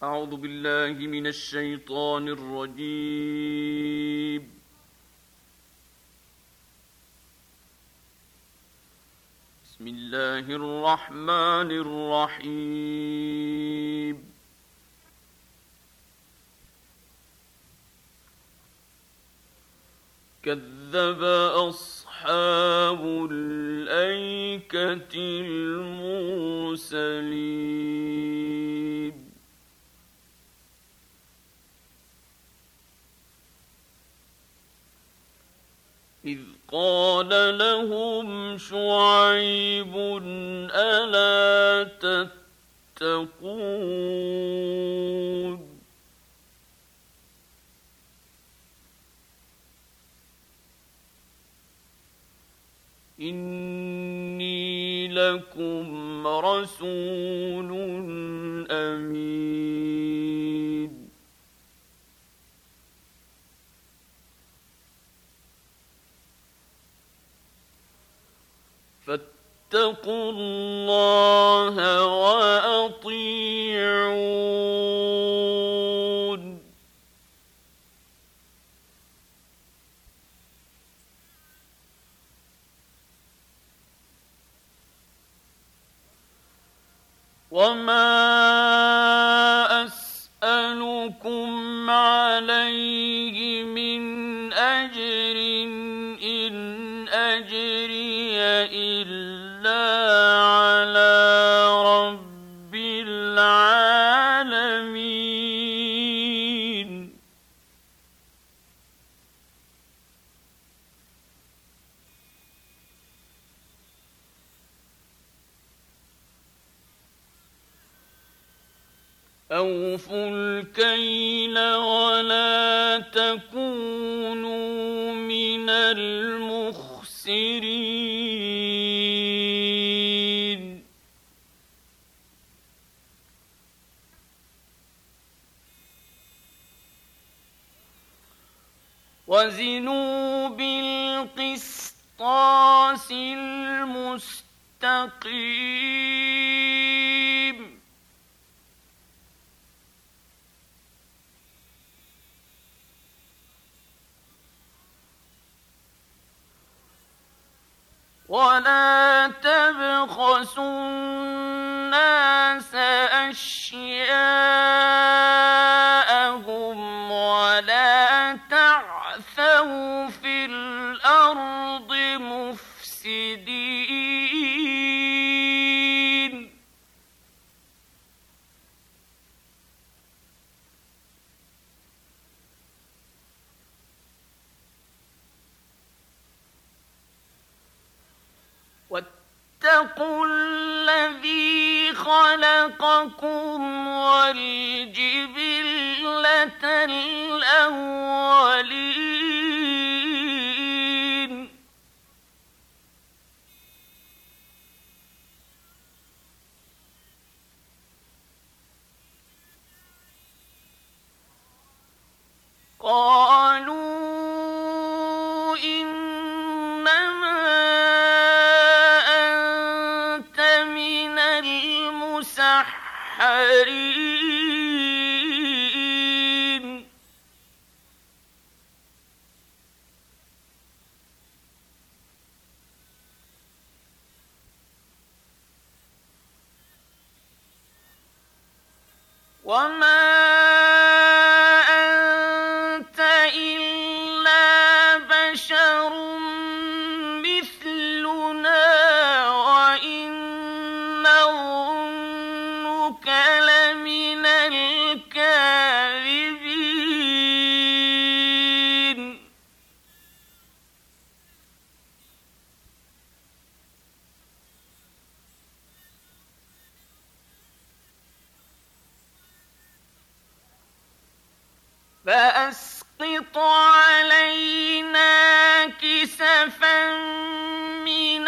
أعوذ بالله من الشيطان الرجيم. بسم الله الرحمن الرحيم. كذب أصحاب الأيكة المرسلين. إذ قال لهم شعيب ألا تتقون إني لكم رسول أمين. فاتقوا الله وأطيعون. وما أسألكم عليه من أجر إن أجري إلا على رب العالمين. أوفوا الكيل ولا تكونوا من المخسرين. وزنوا بالقسطاس المستقيم. ولا تبخسوا الناس أشياءهم ولا تعثوا في الأرض مفسدين. واتقوا الذي خلقكم والجبلة الأولين. قالوا إنما أنت من المسحرين. وما أنت إلا بشر مثلنا وإن نظنك لمن الكاذبين. فأسقط علينا كسفا من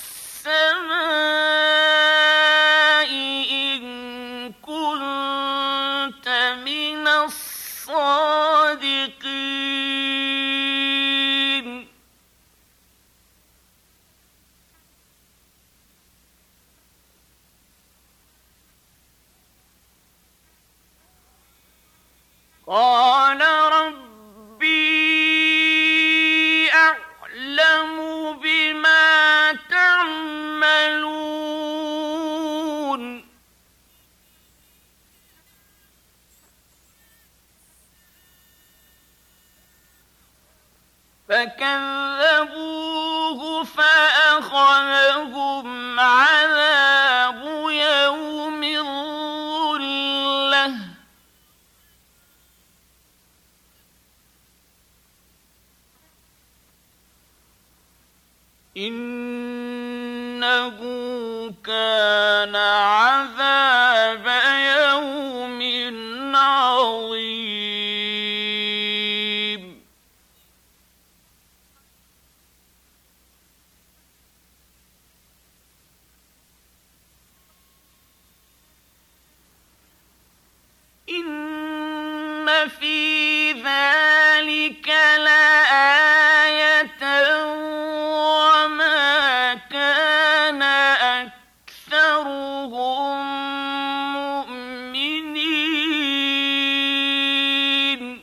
السماء إن كنت من الصادقين. قال ربي أعلم بما تعملون فكذبوه فأخذهم عذاب يوم الظلة إنه كان عذاب يوم عظيم إن في ذلك لآية وما كان أكثرهم مؤمنين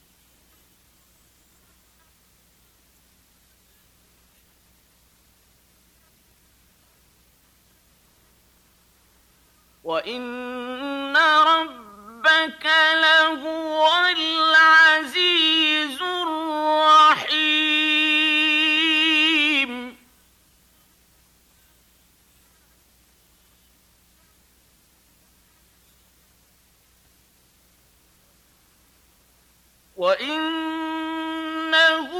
وإن ربك لهو العزيز الرحيم وإنه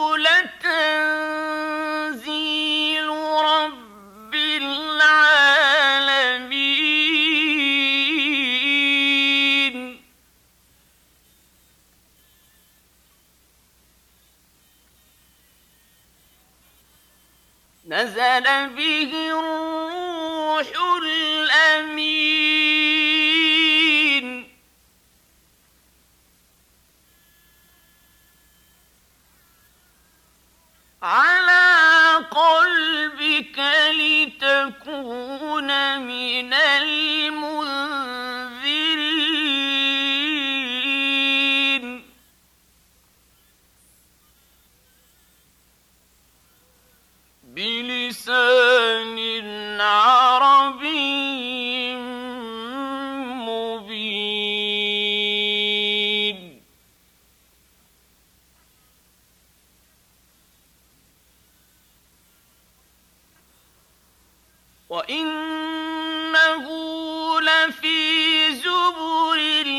لتنزيل رب العالمين نزل به الروح الأمين على قلبك لتكون من المنذرين بلسان عربي مبين وإنه لفي زبر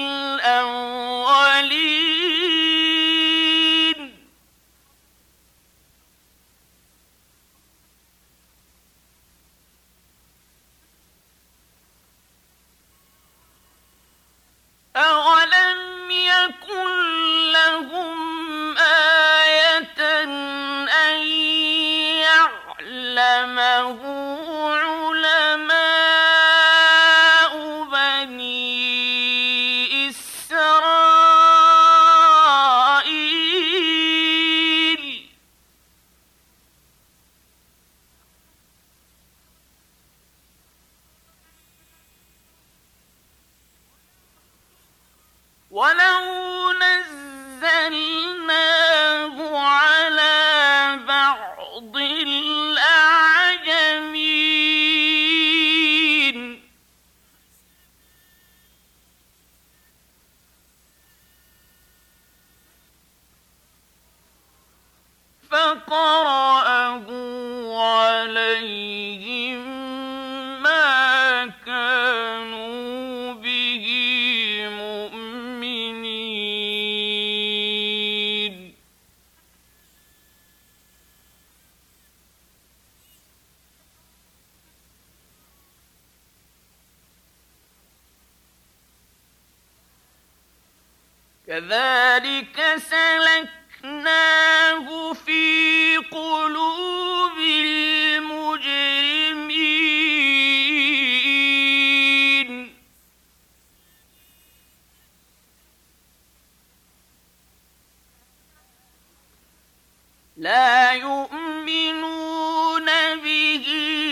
الأولين أولم يكن لهم آية أن يعلمه علماء بني إسرائيل ولو نزلناه على بعض الأعجمين فقرأه عليهم ما كانوا به مؤمنين كذلك سلكناه في قلوب المجرمين لا يؤمنون به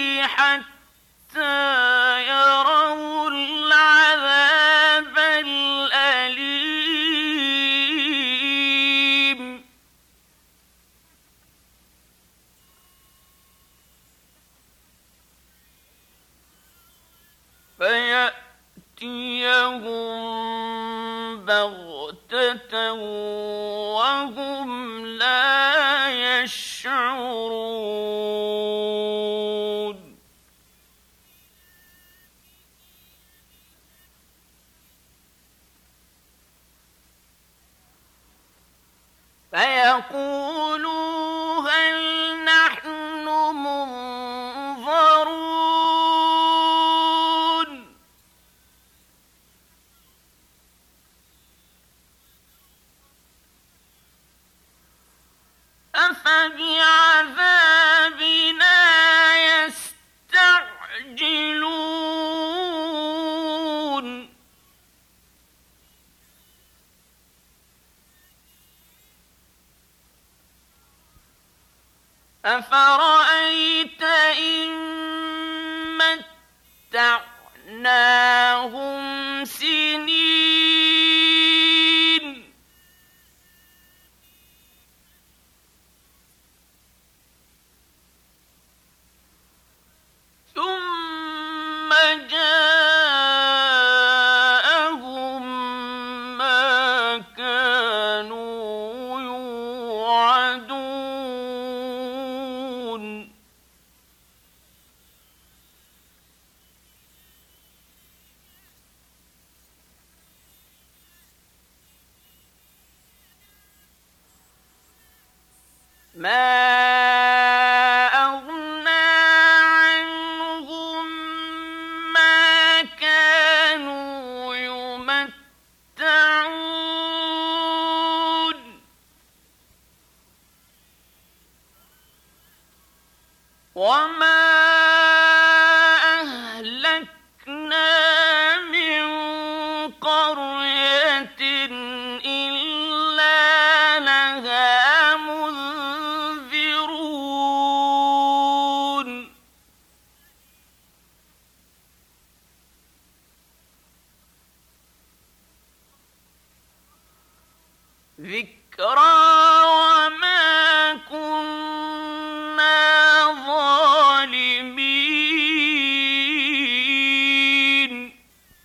حتى يروا العذاب الأليم يأتيهم بغتة وهم لا يشعرون فيقولوا هل نحن منظرون أفبعذابنا يستعجلون أفرأيت إن متعناهم سنين ثم جاءهم ما كانوا يوعدون ما أغنى عنهم ما كانوا يمتعون وما أهلكنا من قرية إلا لها منذرون ذكرى وما كنا ظالمين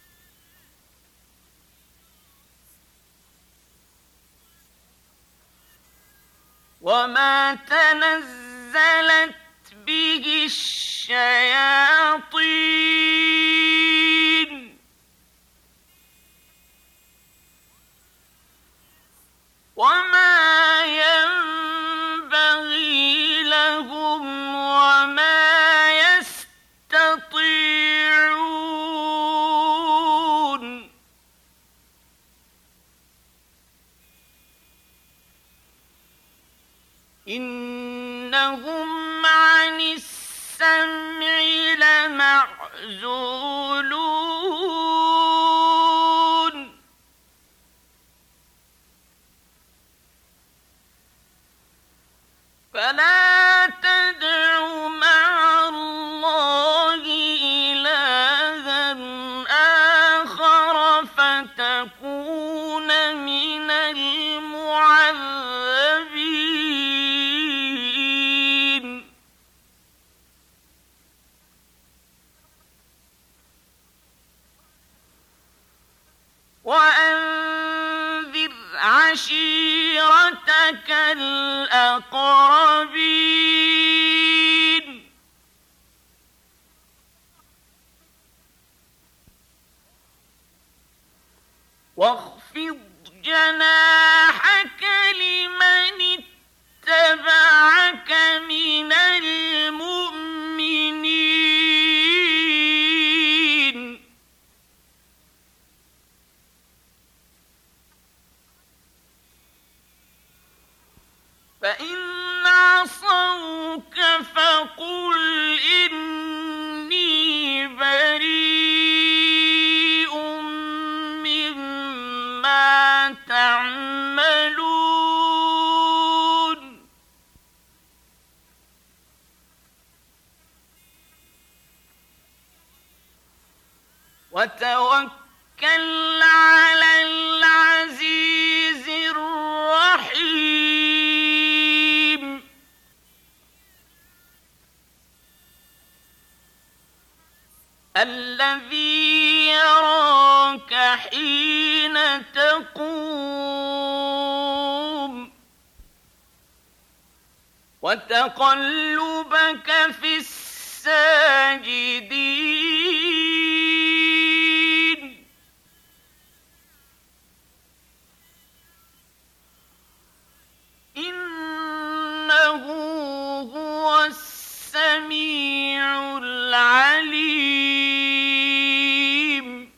وما تنزلت به الشياطين وما ينبغي لهم وما يستطيعون إنهم عن السمع لمعزولون فلا تدع مع الله إلها آخر فتكون من المعذبين وأنذر عشيرتك الأقربين واخفض جناحك لمن اتبعك من المؤمنين فإن عصوك فقل إني بريء مما تعملون وتوكل على العزيز الرحيم الذي يراك حين تقوم وتقلبك في الساجدين إنه هو السميع العليم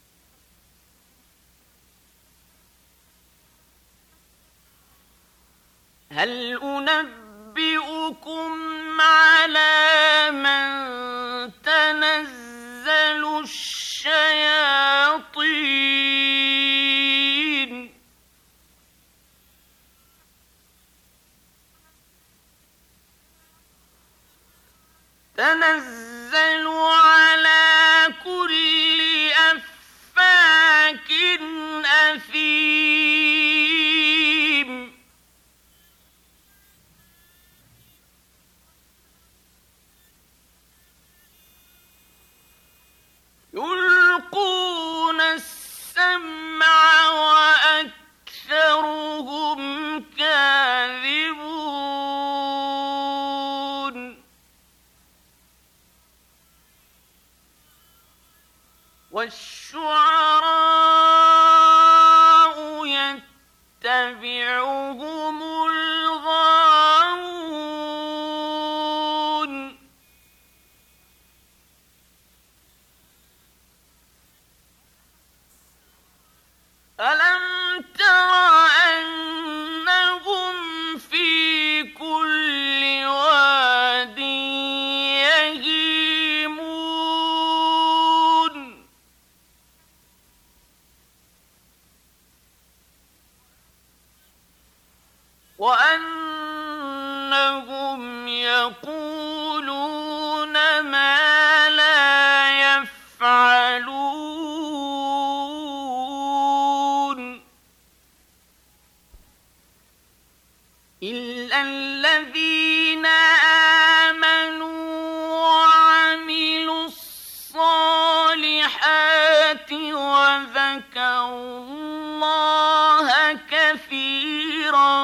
هل أنبئكم على من تنزل الشياطين تنزل على كل أفاك أثيم يلقون السمع وأكثرهم كاذبون والشعراء يتبعهم الغاوون ألم تر أنهم في كل واد يهيمون وأنهم يقولون ما لا يفعلون إلا الذين آمنوا وعملوا الصالحات وذكروا الله كثيرا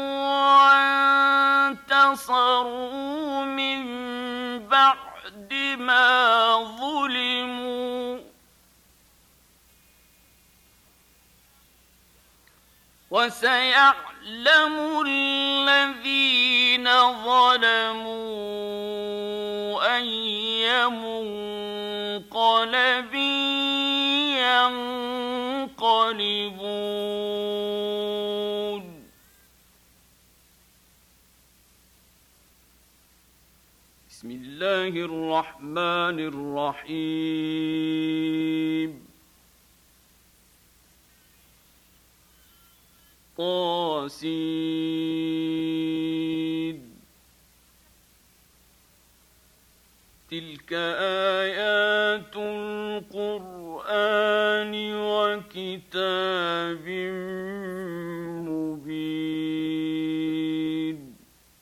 وانتصروا من بعد ما ظلموا وسيعلم الذين ظلموا أي منقلب ينقلبون بسم الله الرحمن الرحيم طاسين تلك آيات القرآن وكتاب مبين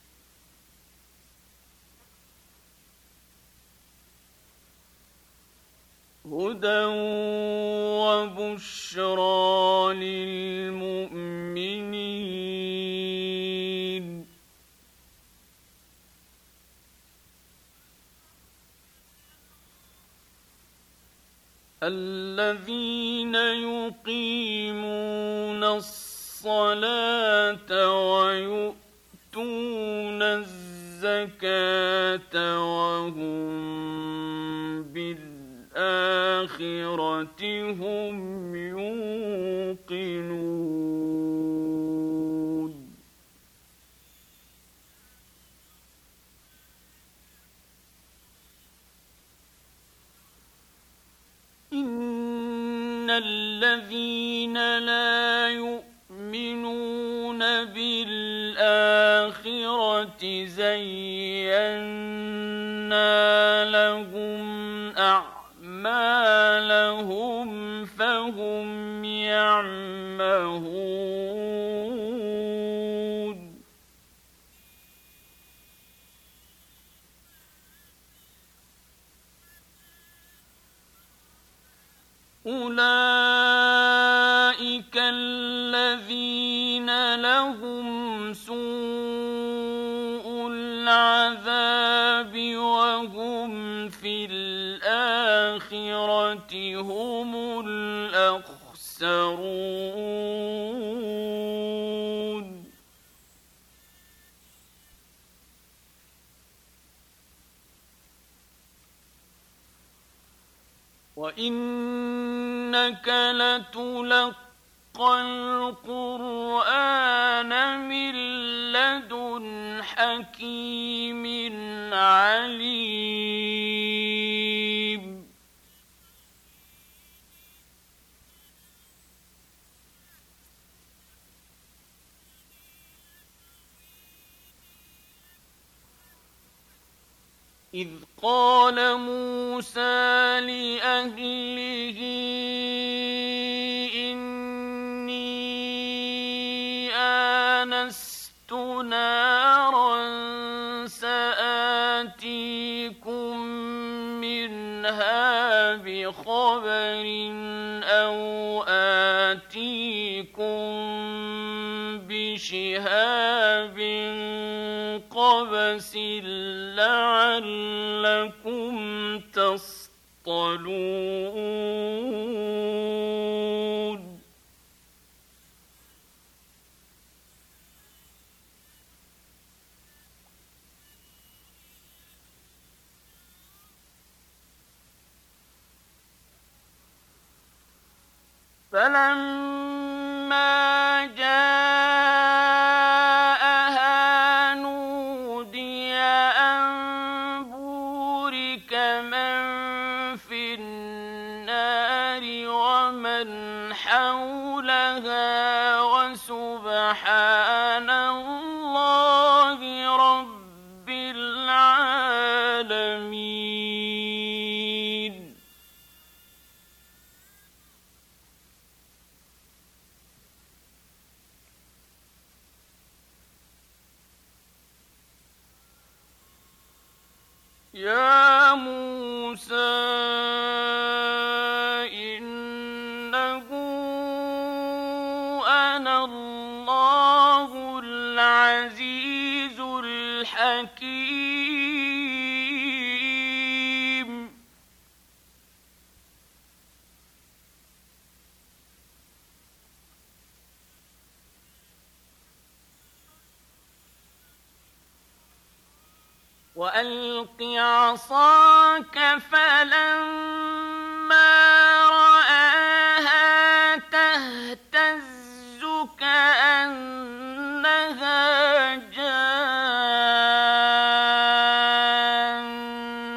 هدى وبشرى للمؤمنين الذين يقيمون الصلاة ويؤتون الزكاة وهم بالآخرة هم يوقنون إن الذين لا يؤمنون بالآخرة زينا لهم أعمالهم فهم يعمهون أولئك العذاب وهم في الآخرة هم الأخسرون. وإنك لتلقى القرآن من لدن حكيم عليم. إذ قال موسى لأهله إني آنست نارا سآتيكم منها بخبر أو آتيكم بشهاب قبس لعلكم تصطلون. فلما جاءها نودي أن بورك من في النار ومن حولها وسبحان الله رب العالمين. يا موسى إنه أنا الله العزيز الحكيم. وألق عصاك فلما رآها تهتز كأنها جان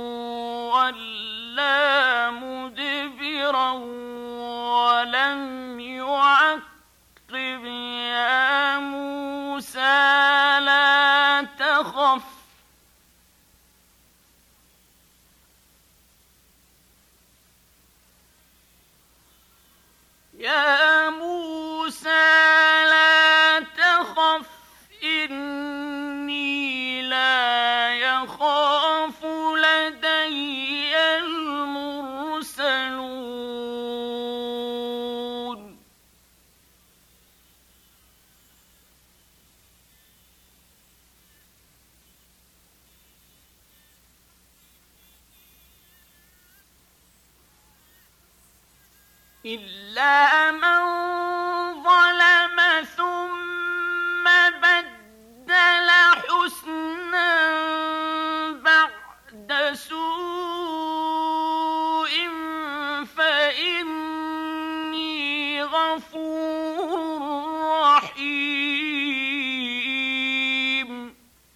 ولا مدبرا ولم يعقب. يا موسى لا تخف يا موسى لا تخف إني لا يخاف لدي المرسلون. إلا من ظلم ثم بدل حسنا بعد سوء فإني غفور رحيم.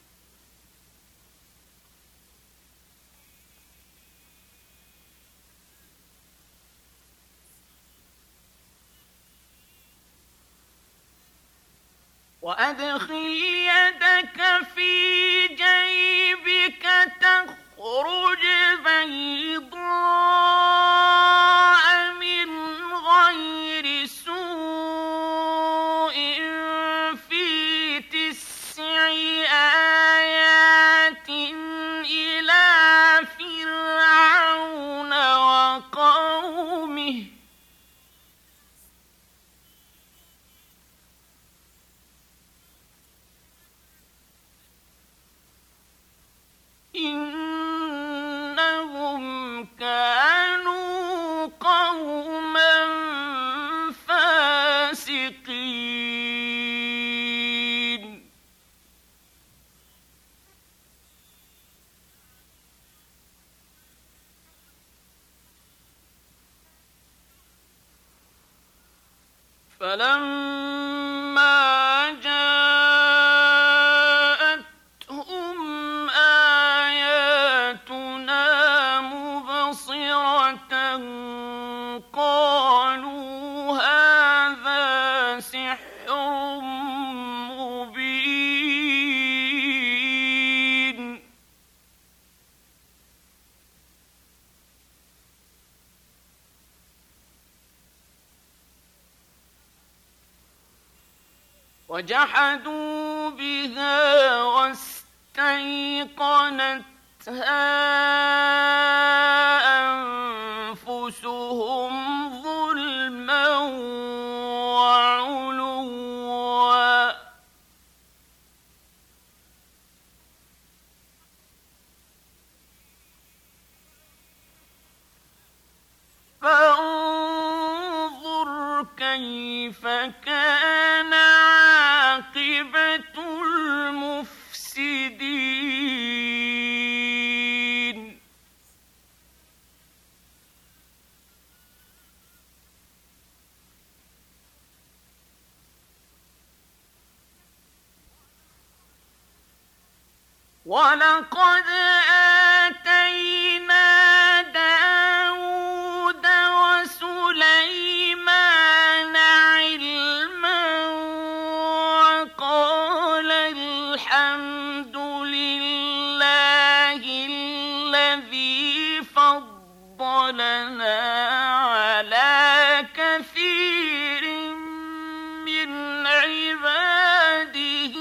وأدخل يدك في جيبك تخرج بيضاء من غير سوء في 9 آيات إلى فرعون وقومه إنهم كانوا قوما فاسقين فلما جاءتهم آياتنا مبصرة قالوا هذا سحر مبين وجحدوا بها واستيقنتها أنفسهم ظلما وعلوا فانظر كيف كان عاقبة المفسدين ولقد آتينا داود وسليمان علما وقال الحمد لله الذي فضلنا على كثير من عباده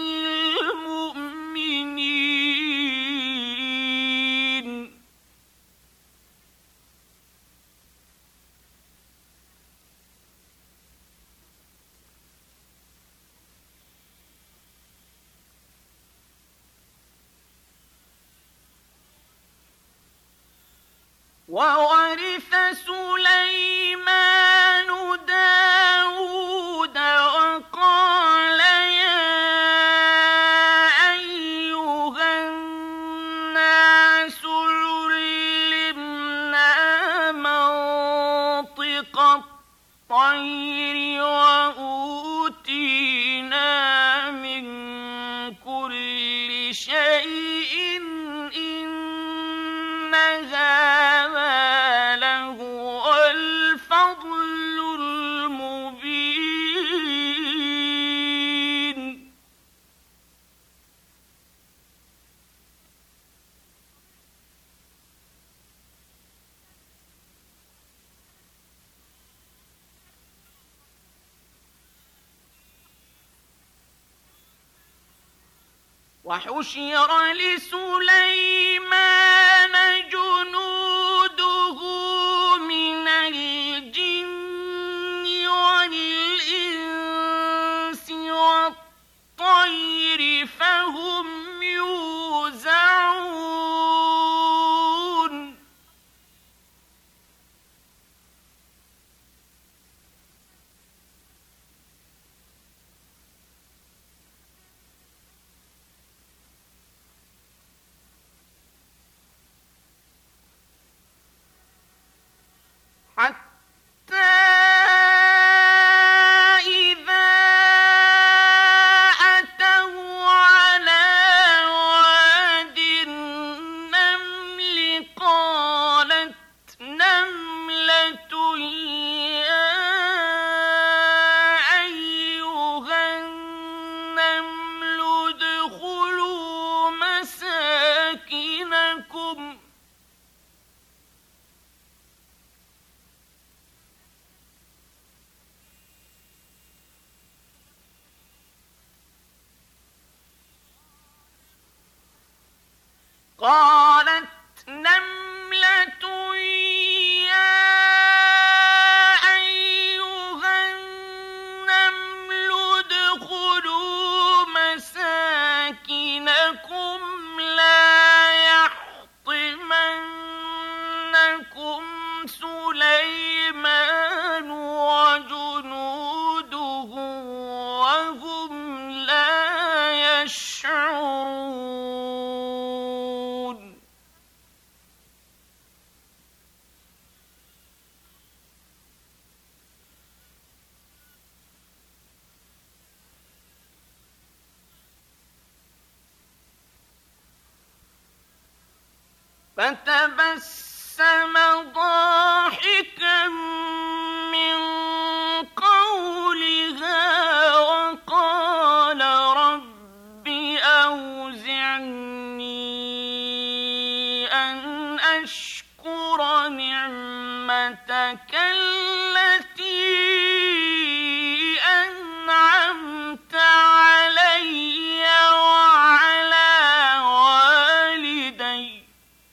المؤمنين وورث سليمان داود وقال يا أيها الناس علمنا منطق الطير وأوتينا من كل شيء إن هذا لهو الفضل المبين وحشر لسليمان جنوده من الجن والإنس والطير فهم يوزعون حتى إذا أتوا على واد النمل قالت نملة يا أيها النمل ادخلوا مساكنكم قالت نملة يا أيها النمل ادخلوا مساكنكم لا يحزنكم فتبسم ضاحكا من قولها وقال رب أوزعني أن أشكر نعمتك التي أنعمت علي وعلى والدي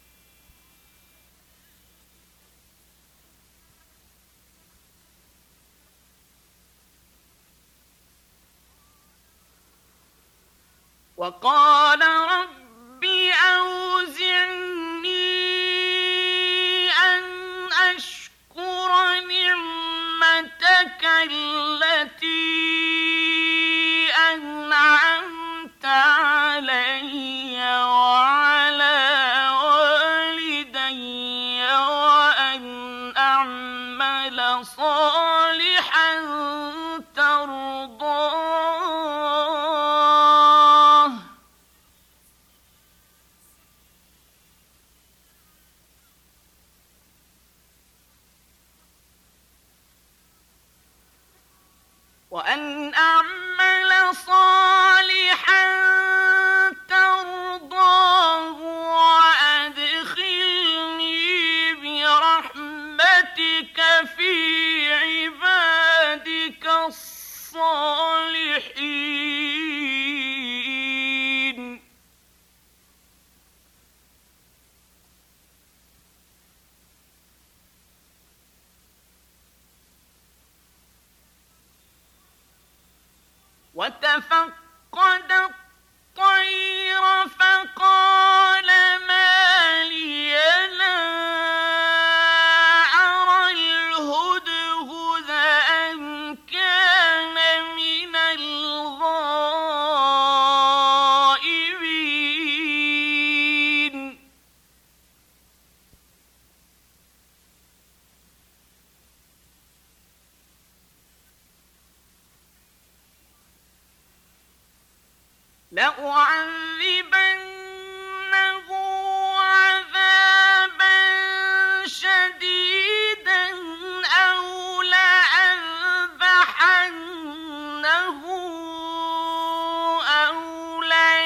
وقال رب أوزعني أن أشكر نعمتك التي أنعمت علي وعلى والدي وأن أعمل صالحا ترضاه وأن أعمل صالحا ترضاه وأدخلني برحمتك في عبادك الصالحين. وتفقد الطير فقال ما لي لا أرى الهدهد أم كان من الغائبين. لأعذبنه عذابا شديدا أو لأذبحنه أو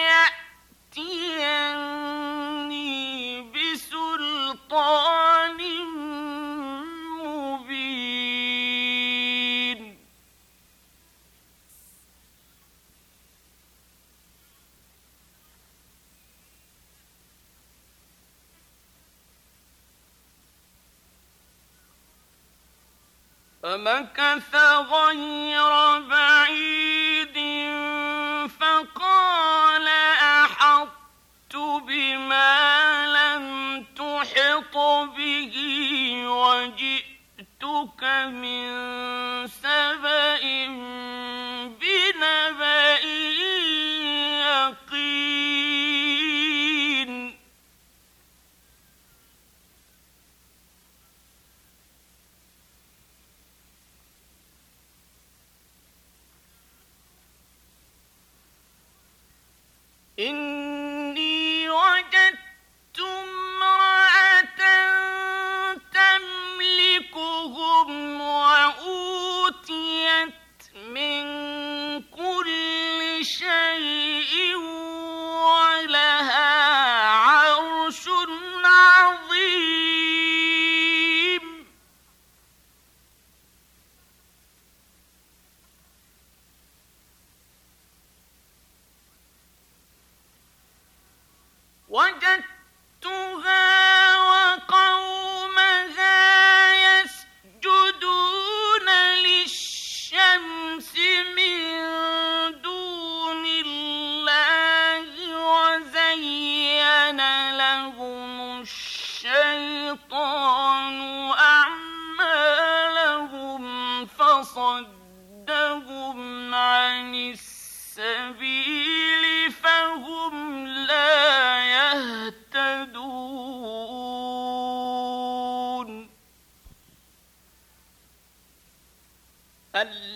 ليأتيني بسلطان مبين. فمكث غير بعيد فقال أحطت بما لم تحط به وجئتك من سبأ بنبأ يقين. إني وجدت امرأة تملكهم وأوتيت من كل شيء ولها عرش عظيم. وجدتها وقومها يسجدون للشمس من دون الله وزين لهم الشيطان أعمالهم فصدهم عن السبيل فهم لا يهتدون.